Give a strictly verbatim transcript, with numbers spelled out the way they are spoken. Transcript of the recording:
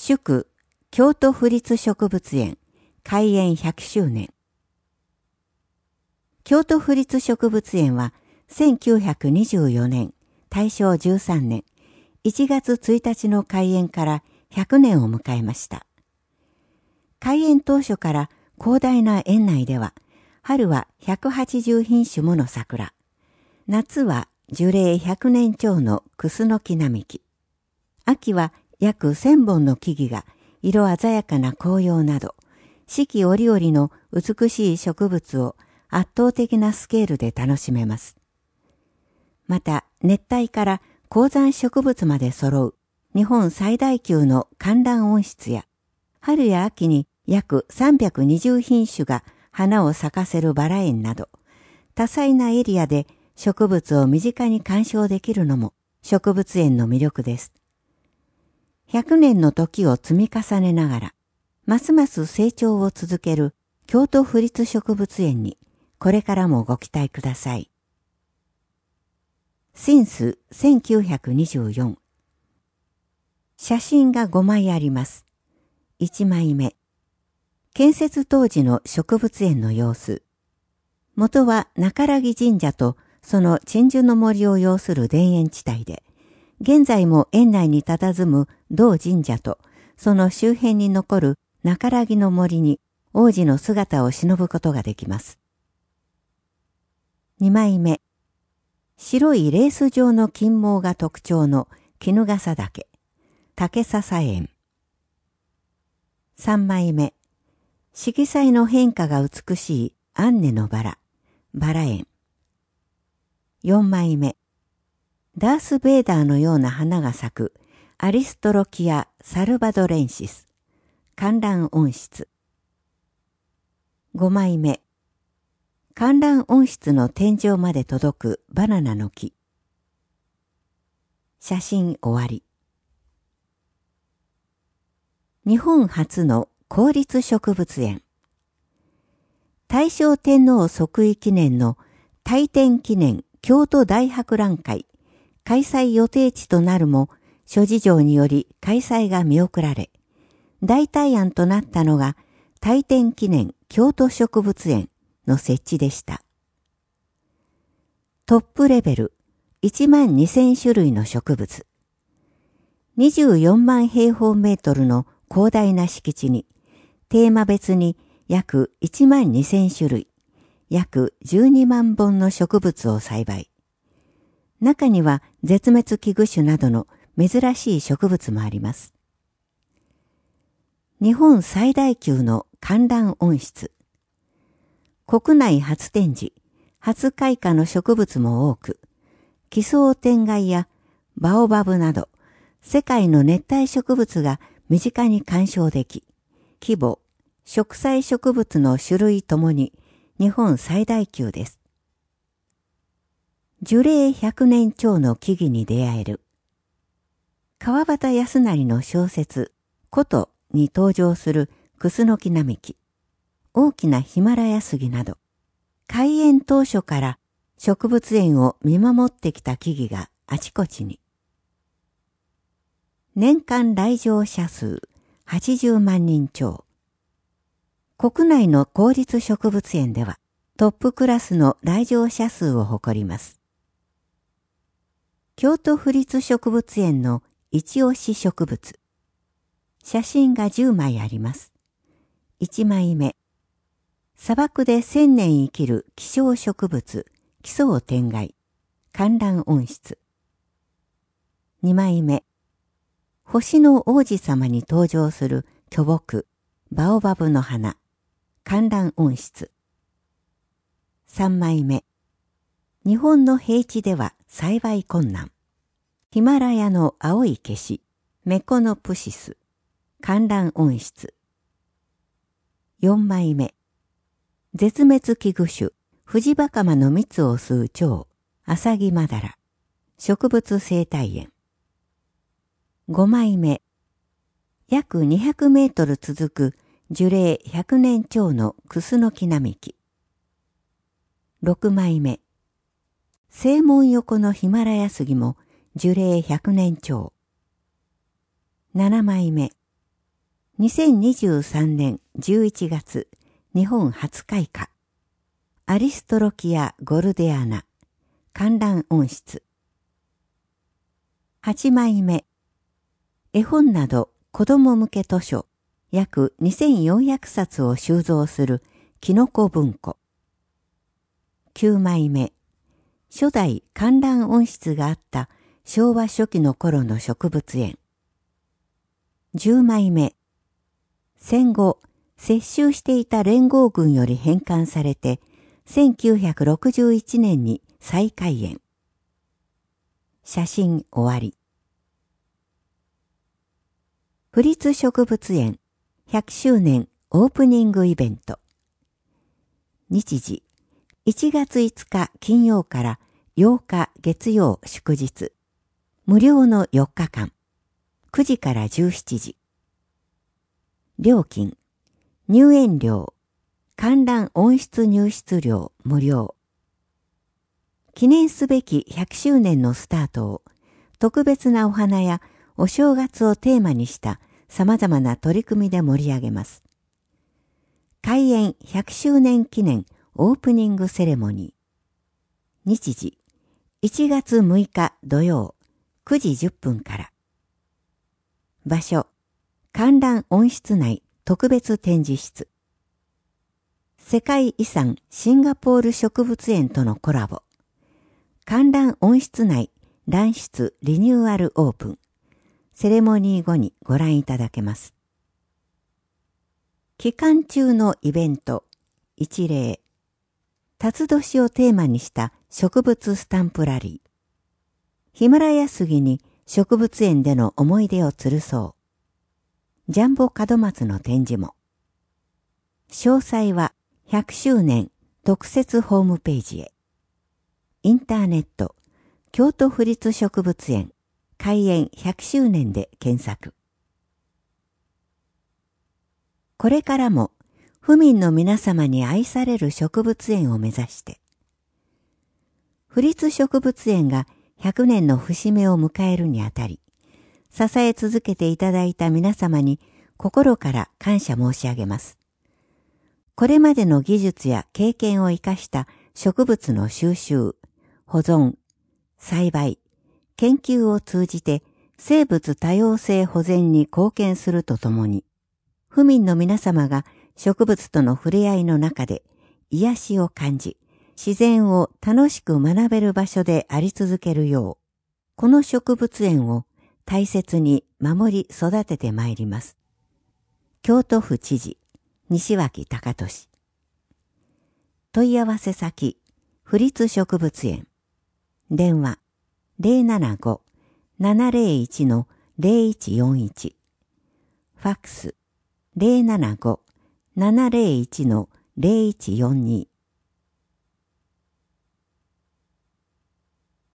祝京都府立植物園開園ひゃくしゅうねん。京都府立植物園はせんきゅうひゃくにじゅうよねん、大正じゅうさんねん、いちがつついたちの開園からひゃくねんを迎えました。開園当初から広大な園内では、春はひゃくはちじゅうひんしゅもの桜、夏は樹齢ひゃくねんちょうのクスノキ並木、秋は約せんぼんの木々が色鮮やかな紅葉など、四季折々の美しい植物を圧倒的なスケールで楽しめます。また、熱帯から高山植物まで揃う日本最大級の観覧温室や、春や秋に約さんびゃくにじゅうひんしゅが花を咲かせるバラ園など、多彩なエリアで植物を身近に鑑賞できるのも植物園の魅力です。ひゃくねんの時を積み重ねながら、ますます成長を続ける京都府立植物園に、これからもご期待ください。シンスせんきゅうひゃくにじゅうよん。写真がごまいあります。いちまいめ。建設当時の植物園の様子。元は中良神社とその鎮守の森を要する田園地帯で、現在も園内に佇む同神社とその周辺に残る中良の森に王子の姿を忍ぶことができます。にまいめ。白いレース状の金毛が特徴の衣笠岳、竹笹園。さんまいめ。色彩の変化が美しいアンネのバラ、バラ園。よんまいめ。ダース・ベイダーのような花が咲くアリストロキア・サルバドレンシス、観覧温室。ごまいめ。観覧温室の天井まで届くバナナの木。写真終わり。日本初の公立植物園。大正天皇即位記念の大典記念京都大博覧会開催予定地となるも諸事情により開催が見送られ、代替案となったのが大典記念京都植物園の設置でした。トップレベルいちまんにせんしゅるいの植物。にじゅうよんまんへいほうメートルの広大な敷地に、テーマ別に約いちまんにせんしゅるい、約じゅうにまんぼんの植物を栽培。中には絶滅危惧種などの珍しい植物もあります。日本最大級の観覧温室。国内初展示、初開花の植物も多く、奇想天外やバオバブなど、世界の熱帯植物が身近に鑑賞でき、規模、植栽植物の種類ともに日本最大級です。樹齢ひゃくねんちょうの木々に出会える。川端康成の小説、古都に登場するクスノキ並木、大きなヒマラヤ杉など、開園当初から植物園を見守ってきた木々があちこちに。年間来場者数はちじゅうまんにんちょう。国内の公立植物園ではトップクラスの来場者数を誇ります。京都府立植物園の一押し植物。写真がじゅうまいあります。いちまいめ。砂漠で千年生きる希少植物、奇想天外、観覧温室。にまいめ。星の王子様に登場する巨木、バオバブの花、観覧温室。さんまいめ。日本の平地では栽培困難。ヒマラヤの青いケシ、メコノプシス、観覧温室。よんまいめ。絶滅危惧種、フジバカマの蜜を吸う蝶、アサギマダラ、植物生態園。ごまいめ。約にひゃくメートル続く樹齢ひゃくねんちょうのクスノキ並木。ろくまいめ。正門横のヒマラヤ杉も樹齢ひゃくねんちょう。ななまいめ。 にせんにじゅうさんねんじゅういちがつ、日本初開花。アリストロキア・ゴルデアナ、観覧温室。はちまいめ。絵本など子供向け図書、約にせんよんひゃくさつを収蔵するきのこ文庫。きゅうまいめ。初代観覧温室があった昭和初期の頃の植物園。じゅうまいめ。戦後、接収していた連合軍より返還されて、せんきゅうひゃくろくじゅういちねんに再開園。写真終わり。府立植物園ひゃくしゅうねんオープニングイベント。日時、いちがついつか金曜からようか月曜祝日。無料のよっかかん。くじからじゅうしちじ。料金、入園料、観覧温室入室料無料。記念すべきひゃくしゅうねんのスタートを、特別なお花やお正月をテーマにした様々な取り組みで盛り上げます。開園ひゃくしゅうねん記念オープニングセレモニー。日時、いちがつむいか土曜、くじじゅっぷんから。場所、観覧温室内特別展示室。世界遺産シンガポール植物園とのコラボ。観覧温室内覧室リニューアルオープン。セレモニー後にご覧いただけます。期間中のイベント、一例。辰年をテーマにした植物スタンプラリー。ヒマラヤ杉に植物園での思い出を吊るそう。ジャンボ門松の展示も。詳細はひゃくしゅうねん特設ホームページへ。インターネット、京都府立植物園開園ひゃくしゅうねんで検索。これからも府民の皆様に愛される植物園を目指して、府立植物園がひゃくねんの節目を迎えるにあたり、支え続けていただいた皆様に心から感謝申し上げます。これまでの技術や経験を生かした植物の収集、保存、栽培、研究を通じて生物多様性保全に貢献するとともに、府民の皆様が植物との触れ合いの中で癒しを感じ、自然を楽しく学べる場所であり続けるよう、この植物園を大切に守り育ててまいります。京都府知事、西脇隆俊。問い合わせ先、府立植物園。電話、ゼロななご ななゼロいち のゼロいちよんいち。ファックス、ゼロななご ななゼロいち のゼロいちよんに。